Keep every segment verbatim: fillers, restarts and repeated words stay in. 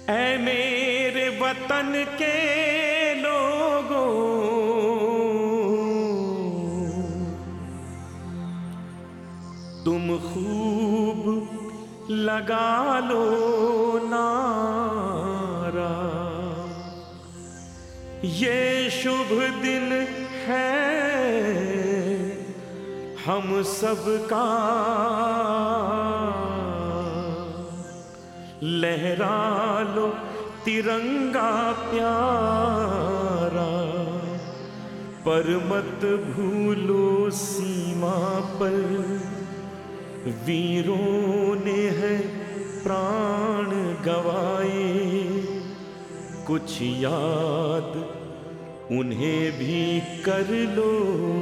ऐ मेरे वतन के लोगों, तुम खूब लगा लो नारा। ये शुभ दिन है हम सबका, लहरा लो तिरंगा प्यारा। पर मत भूलो सीमा पर वीरों ने है प्राण गवाए। कुछ याद उन्हें भी कर लो,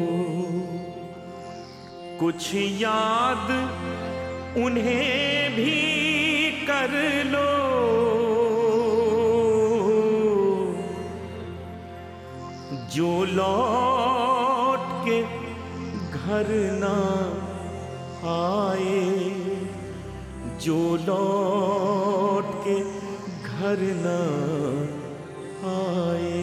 कुछ याद उन्हें भी कर लो। जो लौट के घर ना आए, जो लौट के घर ना आए।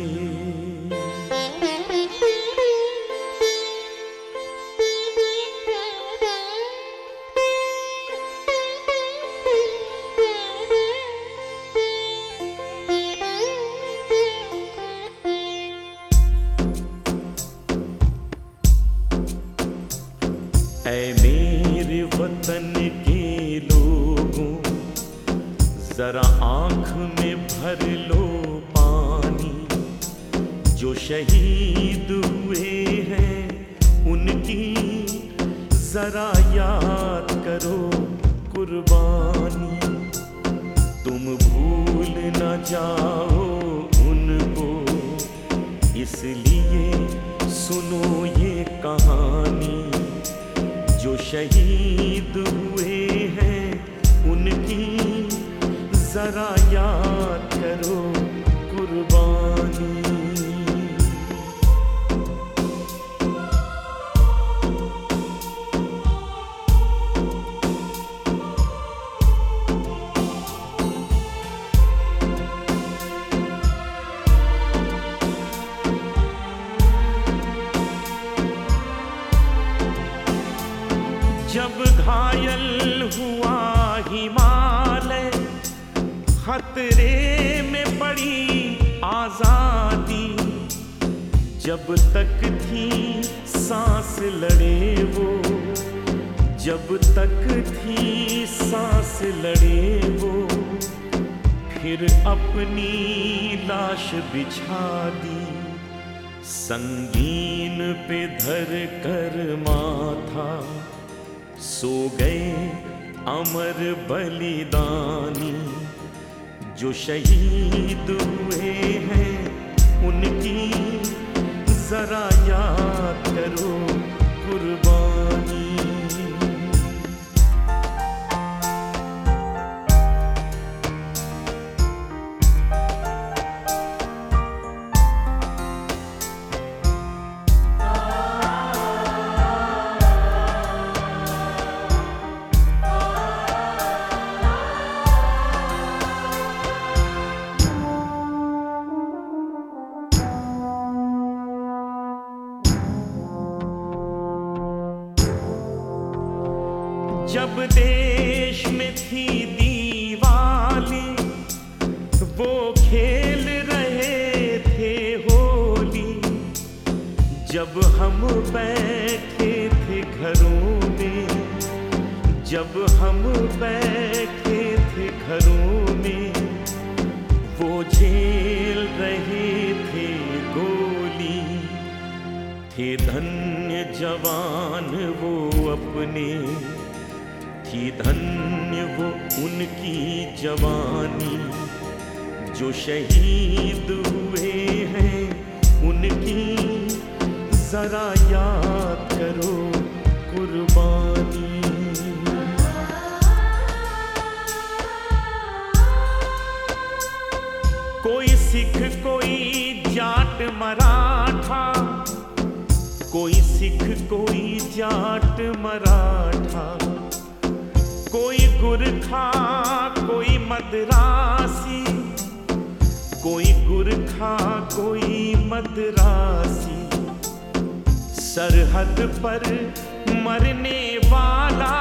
ऐ मेरे वतन के लोगों, जरा आँख में भर लो पानी। जो शहीद हुए हैं उनकी जरा याद करो कुर्बानी। तुम भूल न जाओ उनको, इसलिए सुनो ये कहानी। जो शहीद हुए हैं उनकी जरा याद करो कुर्बानी। जब घायल हुआ हिमालय, खतरे में पड़ी आजादी। जब तक थी सांस लड़े वो, जब तक थी सांस लड़े वो। फिर अपनी लाश बिछा दी, संगीन पे धर कर माथा। सो गए अमर बलिदानी। जो शहीद हुए हैं उनकी जरा याद करो कुर्बानी। जब देश में थी दीवाली, वो खेल रहे थे होली। जब हम बैठे थे घरों में, जब हम बैठे थे घरों में। वो झेल रहे थे गोली। थे धन्य जवान वो अपने, थी धन्य वो उनकी जवानी। जो शहीद हुए हैं उनकी जरा याद करो कुर्बानी। कोई सिख कोई जाट मराठा, कोई सिख कोई जाट मराठा। कोई गुरखा कोई मद्रासी, कोई गुरखा कोई मद्रासी, सरहद पर मरने वाला,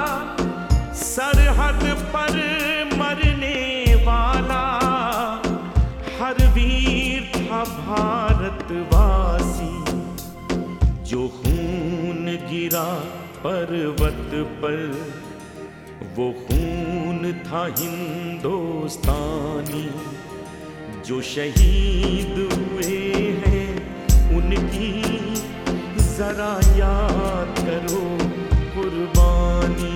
सरहद पर मरने वाला हर वीर था भारतवासी। जो खून गिरा पर्वत पर वो खून था हिंदुस्तानी। जो शहीद हुए हैं उनकी जरा याद करो कुर्बानी।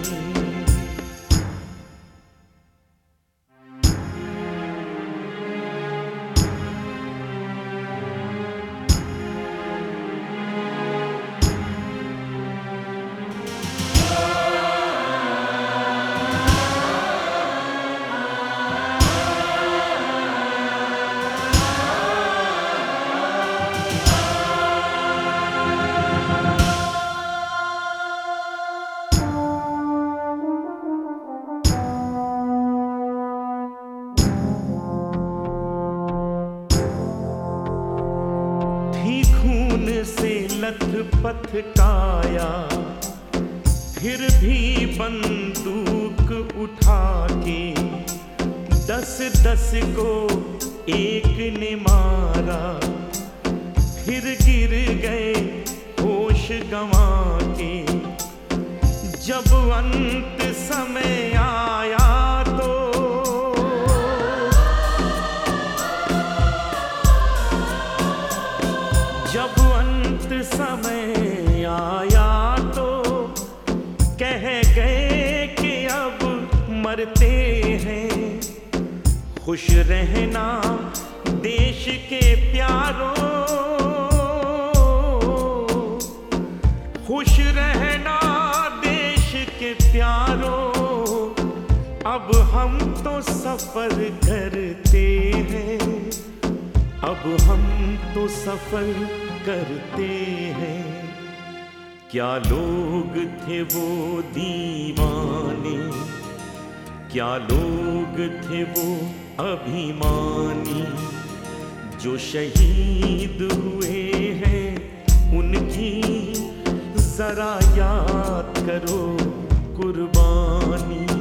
से लथपथ काया, फिर भी बंदूक उठा के दस दस को एक ने मारा। फिर गिर गए होश गंवा के। जब अंत समय आया तो जब अंत समय आया तो कह गए कि अब मरते हैं। खुश रहना देश के प्यारों, खुश रहना देश के प्यारों। अब हम तो सफर करते हैं, अब हम तो सफर करते हैं। क्या लोग थे वो दीवाने, क्या लोग थे वो अभिमानी। जो शहीद हुए हैं उनकी जरा याद करो कुर्बानी।